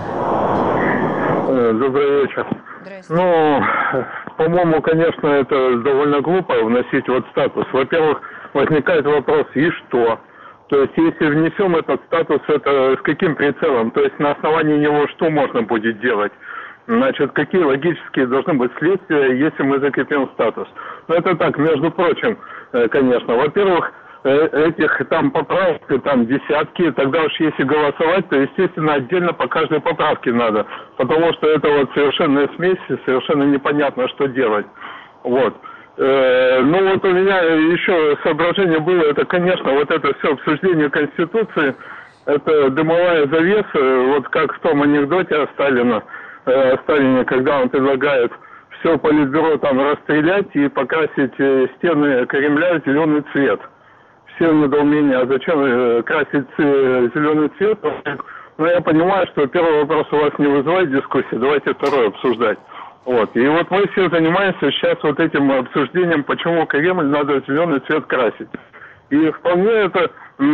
Добрый вечер. По-моему, конечно, это довольно глупо вносить вот статус. Во-первых, возникает вопрос, и что? То есть, если внесем этот статус, это с каким прицелом? То есть, на основании него что можно будет делать? Значит, какие логические должны быть следствия, если мы закрепим статус? Это так, между прочим, конечно. Во-первых, этих там поправок, там десятки, тогда уж если голосовать, то, естественно, отдельно по каждой поправке надо. Потому что это вот совершенная смесь, совершенно непонятно, что делать. Вот. У меня еще соображение было, это, конечно, вот это все обсуждение Конституции, это дымовая завеса, вот как в том анекдоте о Сталине, когда он предлагает все политбюро там расстрелять и покрасить стены Кремля в зеленый цвет. Все недоумения, а зачем красить зеленый цвет? Я понимаю, что первый вопрос у вас не вызывает дискуссии, давайте второй обсуждать. Вот. И вот мы все занимаемся сейчас вот этим обсуждением, почему Кремль надо зеленый цвет красить. И вполне это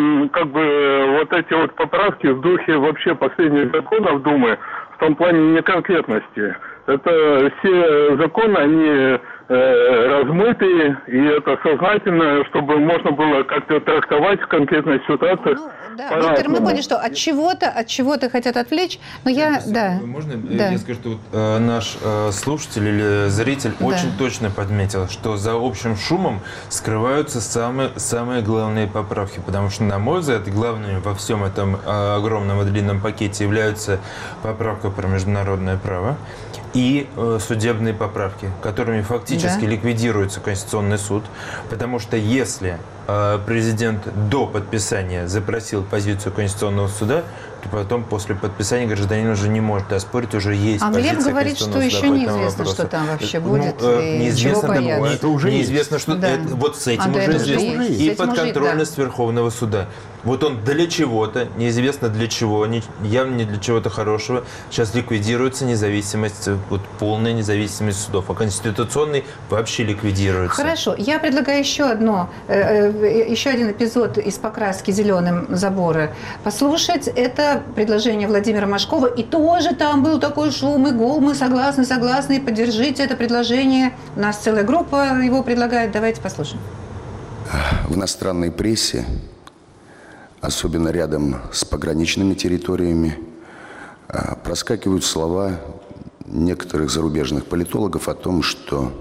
вот эти вот поправки в духе вообще последних законов Думы, в том плане неконкретности. Это все законы, они размытые, и это сознательно, чтобы можно было как-то трактовать в конкретной ситуации. Виктор, мы поняли, что от чего-то хотят отвлечь, но Можно? Я скажу, что наш слушатель или зритель очень точно подметил, что за общим шумом скрываются самые главные поправки, потому что, на мой взгляд, главными во всем этом огромном и длинном пакете являются поправка про международное право и судебные поправки, которыми фактически ликвидируется Конституционный суд, потому что если президент до подписания запросил позицию Конституционного суда, то потом после подписания гражданин уже не может оспорить, уже есть позиция Глеб говорит, что еще неизвестно, что там вообще будет, и чего бояться. Это уже неизвестно, что вот с этим уже известно. И подконтрольность Верховного суда. Вот он для чего-то, неизвестно для чего, явно не для чего-то хорошего, сейчас ликвидируется независимость, вот полная независимость судов, а конституционный вообще ликвидируется. Хорошо, я предлагаю еще один эпизод из покраски зеленым забора послушать. Это предложение Владимира Машкова, и тоже там был такой шум и гул, мы согласны, поддержите это предложение. У нас целая группа его предлагает, давайте послушаем. В иностранной прессе особенно рядом с пограничными территориями, проскакивают слова некоторых зарубежных политологов о том, что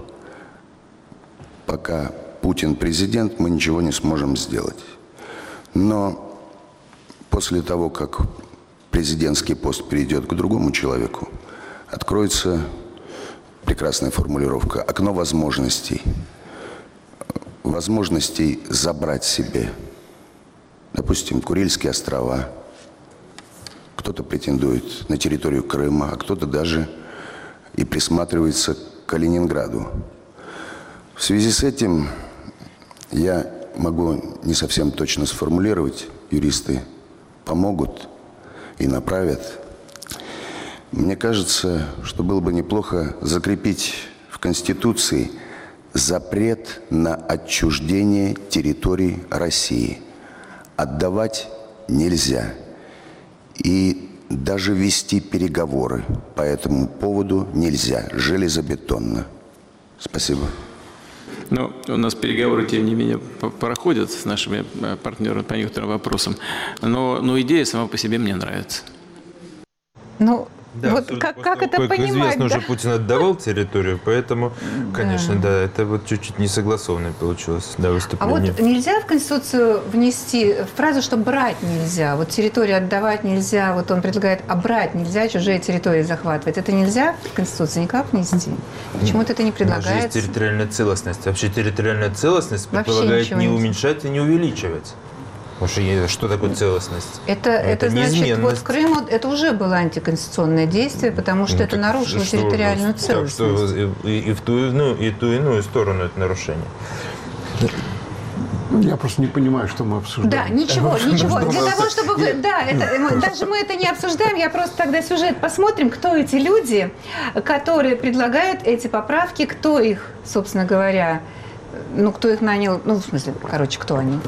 пока Путин президент, мы ничего не сможем сделать. Но после того, как президентский пост перейдет к другому человеку, откроется прекрасная формулировка «окно возможностей». Возможностей забрать себе, допустим, Курильские острова. Кто-то претендует на территорию Крыма, а кто-то даже и присматривается к Калининграду. В связи с этим я могу не совсем точно сформулировать, юристы помогут и направят. Мне кажется, что было бы неплохо закрепить в Конституции запрет на отчуждение территорий России. Отдавать нельзя. И даже вести переговоры по этому поводу нельзя. Железобетонно. Спасибо. Ну, у нас переговоры, тем не менее, проходят с нашими партнерами по некоторым вопросам. Но идея сама по себе мне нравится. Ну, да, вот как это понимать? Известно, да? уже Путин отдавал территорию, поэтому, конечно, да, это вот чуть-чуть несогласованное получилось, да, выступление. А вот нельзя в Конституцию внести фразу, что брать нельзя, вот территорию отдавать нельзя, вот он предлагает, а брать нельзя, чужие территории захватывать. Это нельзя в Конституцию никак внести? Почему-то это не предлагается? У нас же есть территориальная целостность. Вообще территориальная целостность предполагает не уменьшать и не увеличивать. Что такое целостность? Это значит, вот Крым, это уже было антиконституционное действие, потому что это нарушило территориальную целостность. Так что и в ту иную сторону это нарушение. Я просто не понимаю, что мы обсуждаем. Да, ничего. Для того, чтобы вы... Да, даже мы это не обсуждаем, я просто тогда сюжет посмотрим, кто эти люди, которые предлагают эти поправки, кто их, собственно говоря, кто их нанял, в смысле, кто они.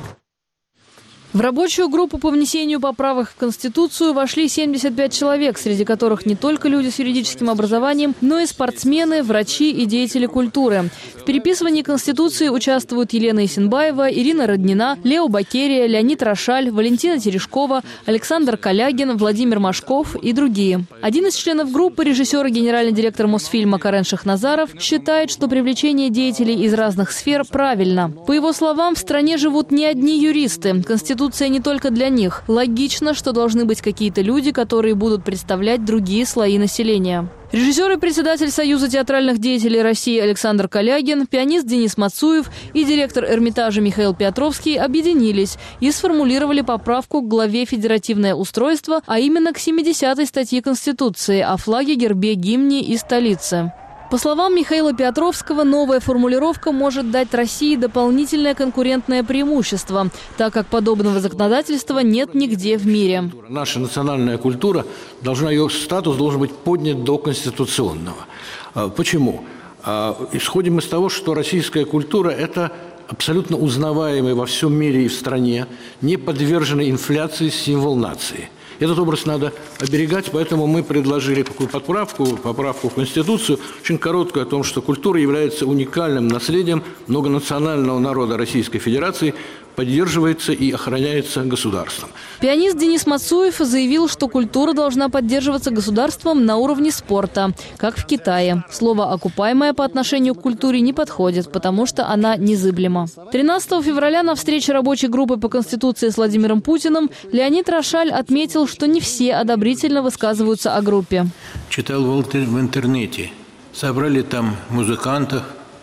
В рабочую группу по внесению поправок в Конституцию вошли 75 человек, среди которых не только люди с юридическим образованием, но и спортсмены, врачи и деятели культуры. В переписывании Конституции участвуют Елена Исенбаева, Ирина Роднина, Лео Бакерия, Леонид Рошаль, Валентина Терешкова, Александр Калягин, Владимир Машков и другие. Один из членов группы, режиссер и генеральный директор Мосфильма Карен Шахназаров, считает, что привлечение деятелей из разных сфер правильно. По его словам, в стране живут не одни юристы. Конституция не только для них. Логично, что должны быть какие-то люди, которые будут представлять другие слои населения. Режиссер и председатель Союза театральных деятелей России Александр Калягин, пианист Денис Мацуев и директор Эрмитажа Михаил Петровский объединились и сформулировали поправку к главе «Федеративное устройство», а именно к 70-й статье Конституции о флаге, гербе, гимне и столице. По словам Михаила Петровского, новая формулировка может дать России дополнительное конкурентное преимущество, так как подобного законодательства нет нигде в мире. Наша национальная культура, ее статус должен быть поднят до конституционного. Почему? Исходим из того, что российская культура – это абсолютно узнаваемый во всем мире и в стране, не подверженный инфляции символ нации. Этот образ надо оберегать, поэтому мы предложили такую поправку в Конституцию, очень короткую, о том, что культура является уникальным наследием многонационального народа Российской Федерации, поддерживается и охраняется государством. Пианист Денис Мацуев заявил, что культура должна поддерживаться государством на уровне спорта, как в Китае. Слово «окупаемое» по отношению к культуре не подходит, потому что она незыблема. 13 февраля на встрече рабочей группы по Конституции с Владимиром Путиным Леонид Рошаль отметил, что не все одобрительно высказываются о группе. Читал в интернете. Собрали там музыкантов,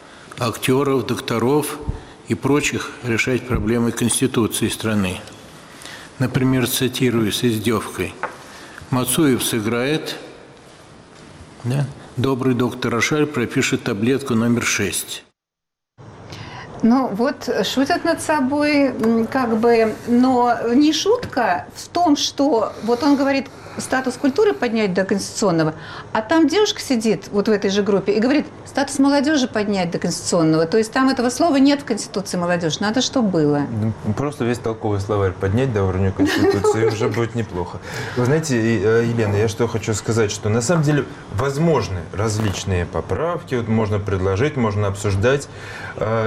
актеров, докторов и прочих решать проблемы Конституции страны. Например, цитирую с издевкой. Мацуев сыграет, да? Добрый доктор Рошаль пропишет таблетку номер 6. Шутят над собой, но не шутка в том, что он говорит, статус культуры поднять до конституционного, а там девушка сидит в этой же группе и говорит, статус молодежи поднять до конституционного. То есть там этого слова нет в Конституции молодежь. Надо, чтобы было. Просто весь толковый словарь поднять до уровня Конституции, уже будет неплохо. Вы знаете, Елена, я что хочу сказать, что на самом деле возможны различные поправки, можно предложить, можно обсуждать. Не нужно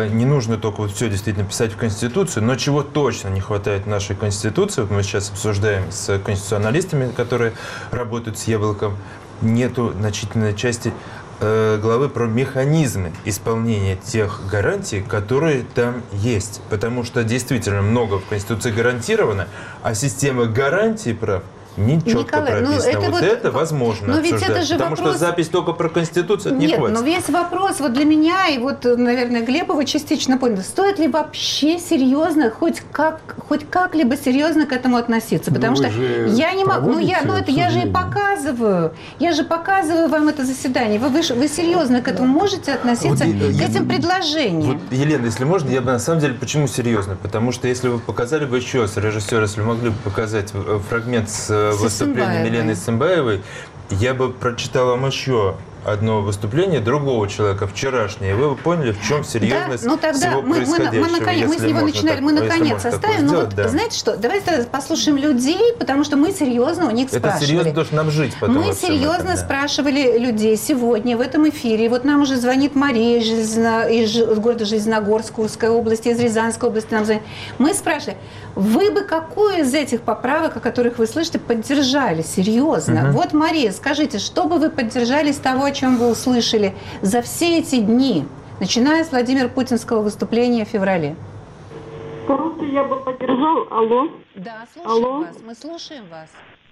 нужно только вот все действительно писать в Конституцию, но чего точно не хватает в нашей Конституции, вот мы сейчас обсуждаем с конституционалистами, которые работают с Яблоком, нету значительной части главы про механизмы исполнения тех гарантий, которые там есть. Потому что действительно много в Конституции гарантировано, а система гарантий прав не четко прописано. Это возможно обсуждать, потому что запись только про Конституцию не хватит. Нет, но весь вопрос вот для меня, и вот, наверное, Глебова частично понял, стоит ли вообще серьезно, хоть как-либо серьезно к этому относиться? Потому что я не могу, я же и показываю. Я же показываю вам это заседание. Вы серьезно к этому можете относиться, к этим предложениям? Вот, Елена, если можно, я бы на самом деле, почему серьезно? Потому что если вы показали бы еще раз, режиссер, если вы могли бы показать фрагмент с выступлением Елены Исимбаевой, я бы прочитал вам еще одно выступление другого человека, вчерашнее, и вы бы поняли, в чем серьезность всего происходящего. Мы с него начинали, мы наконец оставим. Но вот, знаете что, давайте послушаем людей, потому что мы серьезно у них спрашивали. Это серьезно должен нам жить потом. Мы серьезно спрашивали людей сегодня в этом эфире. Вот нам уже звонит Мария из города Железногорск, Курской области, из Рязанской области нам звонит. Мы спрашивали, вы бы какую из этих поправок, о которых вы слышите, поддержали серьезно? Вот, Мария, скажите, что бы вы поддержали из того, о чем вы услышали за все эти дни, начиная с Владимира Путинского выступления в феврале? Просто я бы поддержала... Алло? Да, слушаем вас. Мы слушаем вас.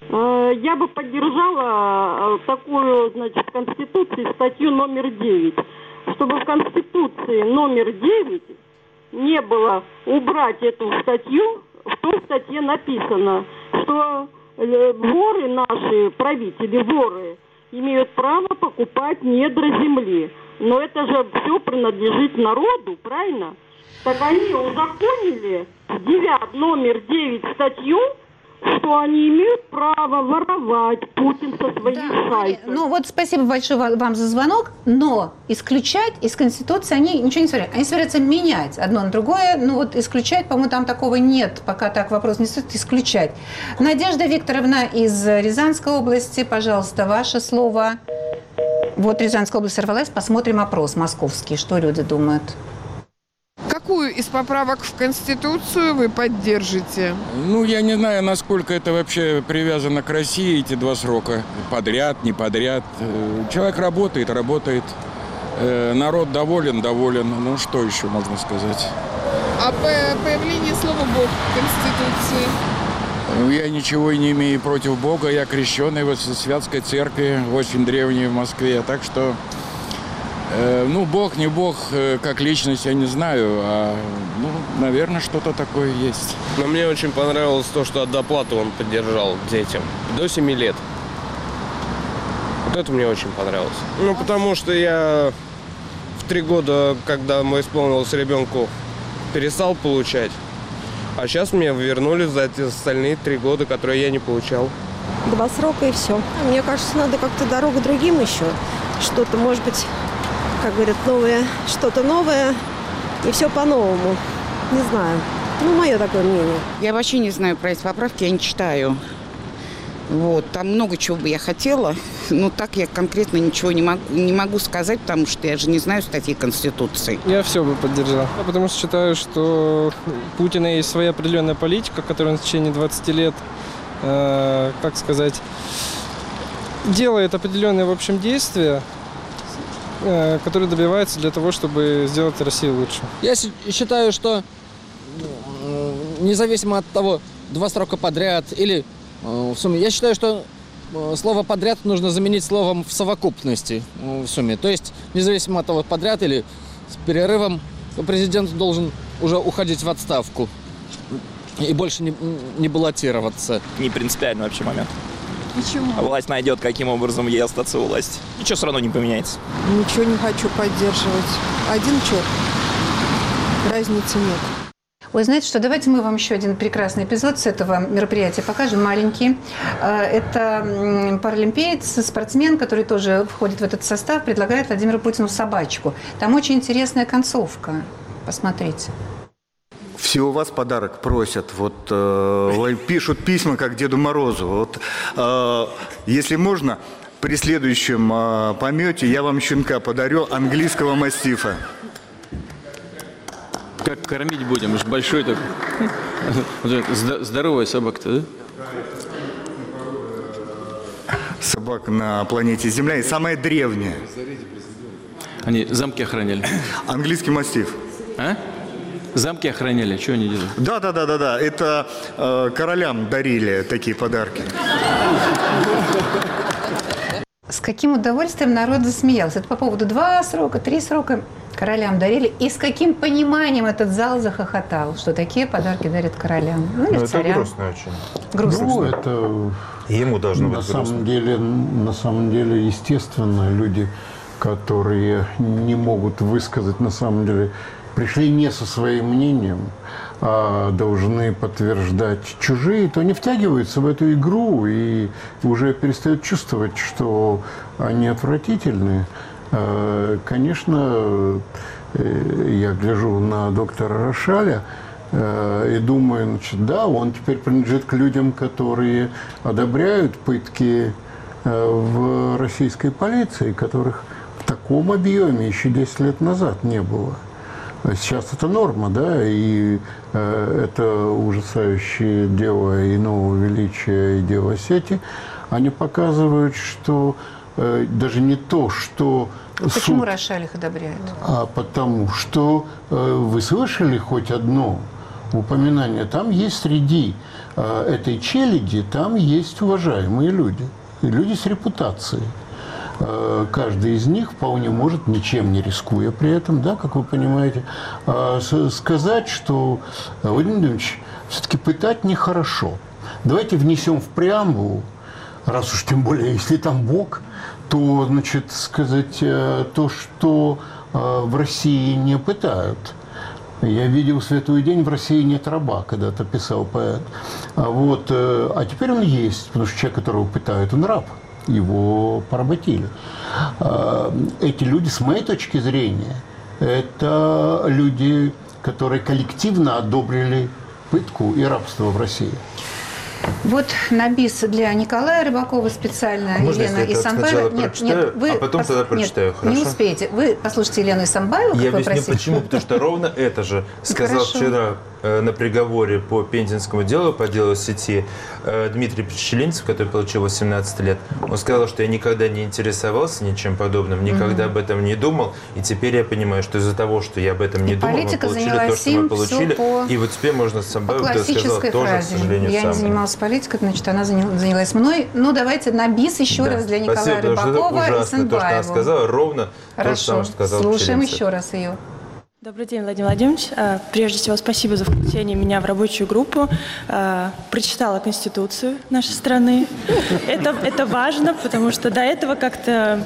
Я бы поддержала такую, значит, в Конституции статью номер 9. Чтобы в Конституции номер 9 не было убрать эту статью, в той статье написано, что воры наши, правители, воры, имеют право покупать недра земли. Но это же все принадлежит народу, правильно? Так они узаконили номер 9 статью, что они имеют право воровать Путин со своих сайтов. Ну вот спасибо большое вам за звонок, но исключать из Конституции они ничего не собираются. Они собираются менять одно на другое, ну вот исключать, по-моему, там такого нет, пока так вопрос не стоит исключать. Надежда Викторовна из Рязанской области, пожалуйста, ваше слово. Вот Рязанская область сорвалась, посмотрим опрос московский, что люди думают. Какую из поправок в Конституцию вы поддержите? Ну, я не знаю, насколько это вообще привязано к России, эти два срока. Подряд, не подряд. Человек работает. Народ доволен. Ну, что еще можно сказать? А появление слова «Бог» в Конституции? Я ничего и не имею против Бога. Я крещеный в Святской церкви, очень древней в Москве. Так что... Ну, Бог, не Бог, как личность, я не знаю, наверное, что-то такое есть. Но мне очень понравилось то, что доплату он поддержал детям до 7 лет. Вот это мне очень понравилось. Ну, потому что я в 3 года, когда мы исполнилось ребенку, перестал получать. А сейчас мне вернули за эти остальные 3 года, которые я не получал. 2 срока и все. Мне кажется, надо как-то дорогу другим еще. Что-то, может быть... как говорят, новое, что-то новое, и все по-новому. Не знаю. Ну, мое такое мнение. Я вообще не знаю про эти поправки, я не читаю. Вот, там много чего бы я хотела, но так я конкретно ничего не могу сказать, потому что я же не знаю статьи Конституции. Я все бы поддержал, потому что считаю, что у Путина есть своя определенная политика, которая он в течение 20 лет, как сказать, делает определенные, в общем, действия, который добивается для того, чтобы сделать Россию лучше. Я считаю, что независимо от того, 2 срока подряд или в сумме, я считаю, что слово «подряд» нужно заменить словом «в совокупности» в сумме. То есть независимо от того, подряд или с перерывом, президент должен уже уходить в отставку и больше не баллотироваться. Не принципиальный вообще момент. Почему? Власть найдет, каким образом ей остаться у власти. Ничего все равно не поменяется. Ничего не хочу поддерживать. Один черт. Разницы нет. Ой, знаете что, давайте мы вам еще один прекрасный эпизод с этого мероприятия покажем, маленький. Это паралимпиец, спортсмен, который тоже входит в этот состав, предлагает Владимиру Путину собачку. Там очень интересная концовка. Посмотрите. Все у вас подарок просят, пишут письма, как Деду Морозу. Если можно, при следующем помете я вам щенка подарю, английского мастифа. Как кормить будем? Уж большой такой. Здоровая собака-то, да? Собака на планете Земля и самая древняя. Они замки охраняли. Английский мастиф. А? Замки охраняли, что они делают? Да. Это королям дарили такие подарки. С каким удовольствием народ засмеялся. Это по поводу 2 срока, 3 срока королям дарили. И с каким пониманием этот зал захохотал, что такие подарки дарят королям. Ну, или царям. Это грустно очень. Грустно. Ну, это ему должно быть грустно. На самом деле, естественно, люди, которые не могут высказать, на самом деле, пришли не со своим мнением, а должны подтверждать чужие, то они втягиваются в эту игру и уже перестают чувствовать, что они отвратительны. Конечно, я гляжу на доктора Рошаля и думаю, значит, да, он теперь принадлежит к людям, которые одобряют пытки в российской полиции, которых в таком объеме еще 10 лет назад не было. Сейчас это норма, да, и это ужасающее дело и Нового Величия, и дело Сети, они показывают, что даже не то, что почему Рошаль их одобряет? А потому что вы слышали хоть одно упоминание, там есть среди этой челяди, там есть уважаемые люди, люди с репутацией. Каждый из них вполне может, ничем не рискуя при этом, да, как вы понимаете, сказать, что Владимир Владимирович, все-таки пытать нехорошо. Давайте внесем в преамбулу, раз уж тем более, если там Бог, то, значит, сказать то, что в России не пытают. Я видел «Святой день, в России нет раба», когда-то писал поэт. А теперь он есть, потому что человек, которого пытают, он раб. Его поработили. Эти люди, с моей точки зрения, это люди, которые коллективно одобрили пытку и рабство в России. Вот на бис для Николая Рыбакова специально. Можно, Елена Исамбаева. Нет, вы а потом тогда прочитаю, хорошо? Не успеете. Вы послушайте Елену Исамбаеву, Я как вы объясню, просили. почему. Потому что ровно это же сказал вчера на приговоре по Пензенскому делу, по делу сети, Дмитрий Пчелинцев, который получил 18 лет. Он сказал, что я никогда не интересовался ничем подобным, никогда об этом не думал. И теперь я понимаю, что из-за того, что я об этом не думал, мы получили то, что мы получили. И вот теперь можно с собой, кто сказал, тоже, к сожалению, я не занималась политикой, значит, она занялась мной. Ну, давайте на бис еще раз для Николая Рыбакова и Исамбаеву. То, что она сказала, ровно то же самое, что сказал Пчелинцев. Слушаем еще раз ее. Добрый день, Владимир Владимирович. Прежде всего, спасибо за включение меня в рабочую группу. Прочитала Конституцию нашей страны. Это важно, потому что до этого как-то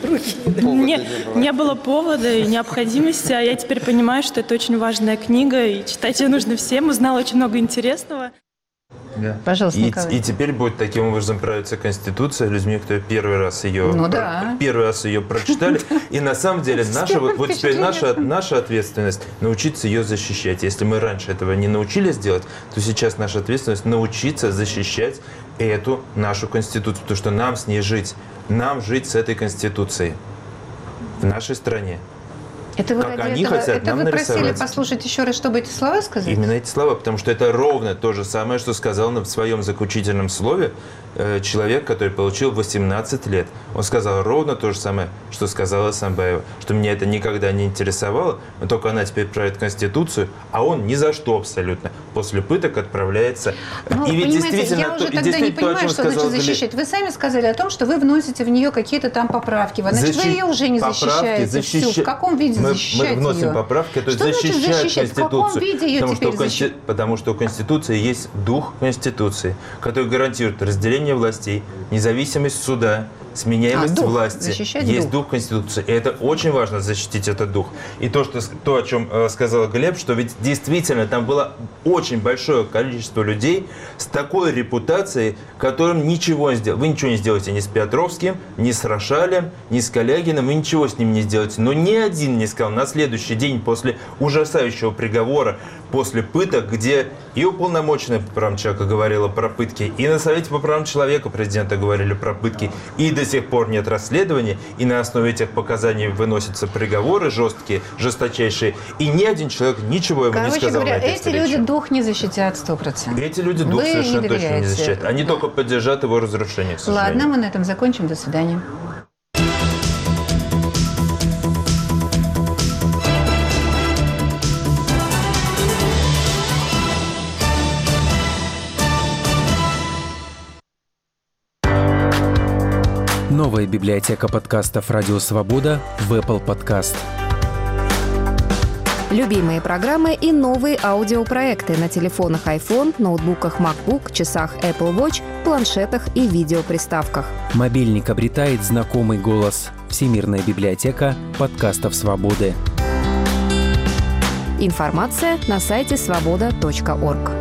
не было повода и необходимости. А я теперь понимаю, что это очень важная книга, и читать ее нужно всем. Узнала очень много интересного. Да. Пожалуйста, Николай. И теперь будет таким образом правиться Конституция людьми, кто первый раз ее прочитали. И на самом деле вот теперь наша ответственность научиться ее защищать. Если мы раньше этого не научились делать, то сейчас наша ответственность научиться защищать эту нашу Конституцию. Потому что нам с ней жить. Нам жить с этой Конституцией в нашей стране. Это вы, как они хотят нам нарисовать. Просили послушать еще раз, чтобы эти слова сказать? Именно эти слова, потому что это ровно то же самое, что сказал в своем заключительном слове человек, который получил 18 лет. Он сказал ровно то же самое, что сказала Исамбаева, что меня это никогда не интересовало, но только она теперь правит Конституцию, а он ни за что абсолютно после пыток отправляется. Ну, и ведь действительно, я уже тогда не понимаю, что значит защищать. Вы сами сказали о том, что вы вносите в нее какие-то там поправки. Значит, вы ее уже не защищаете всю. В каком виде защищать мы вносим ее? поправки, которые защищают Конституцию. В каком виде ее теперь защищать? Потому что у Конституции есть дух Конституции, который гарантирует разделение властей, независимость суда, сменяемость власти. Есть дух Конституции. И это очень важно, защитить этот дух. И то, о чем сказал Глеб, что ведь действительно там было очень большое количество людей с такой репутацией, которым ничего не сделали. Вы ничего не сделаете ни с Петровским, ни с Рошалем, ни с Калягиным, вы ничего с ним не сделаете. Но ни один не сказал на следующий день после ужасающего приговора после пыток, где и уполномоченная по правам человека говорила про пытки, и на Совете по правам человека президента говорили про пытки, и до сих пор нет расследования, и на основе этих показаний выносятся приговоры жесткие, жесточайшие, и ни один человек ничего ему не сказал на этой встрече. Эти люди дух не защитят 100%. Эти люди дух совершенно точно не защитят. Они только поддержат его разрушение, к сожалению. Ладно, мы на этом закончим. До свидания. Новая библиотека подкастов «Радио Свобода» в Apple Podcast. Любимые программы и новые аудиопроекты на телефонах iPhone, ноутбуках MacBook, часах Apple Watch, планшетах и видеоприставках. Мобильник обретает знакомый голос. Всемирная библиотека подкастов «Свободы». Информация на сайте svoboda.org.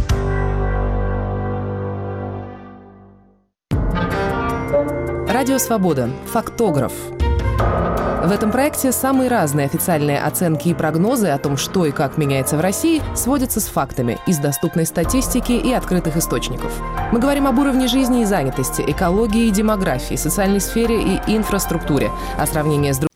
Радио «Свобода». Фактограф. В этом проекте самые разные официальные оценки и прогнозы о том, что и как меняется в России, сводятся с фактами из доступной статистики и открытых источников. Мы говорим об уровне жизни и занятости, экологии и демографии, социальной сфере и инфраструктуре, о сравнении с другими